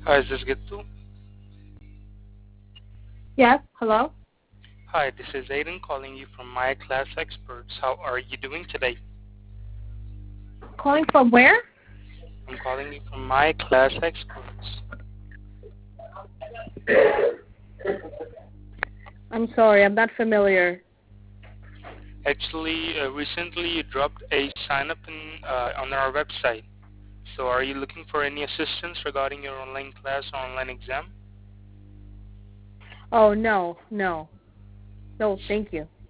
Hi, is this Gitu? Yes, hello? Hi, this is Aiden calling you from My Class Experts. How are you doing today? Calling from where? I'm calling you from My Class Experts. I'm sorry, I'm not familiar. Actually, recently you dropped a sign up on our website. So are you looking for any assistance regarding your online class or online exam? Oh, no, no. No, thank you.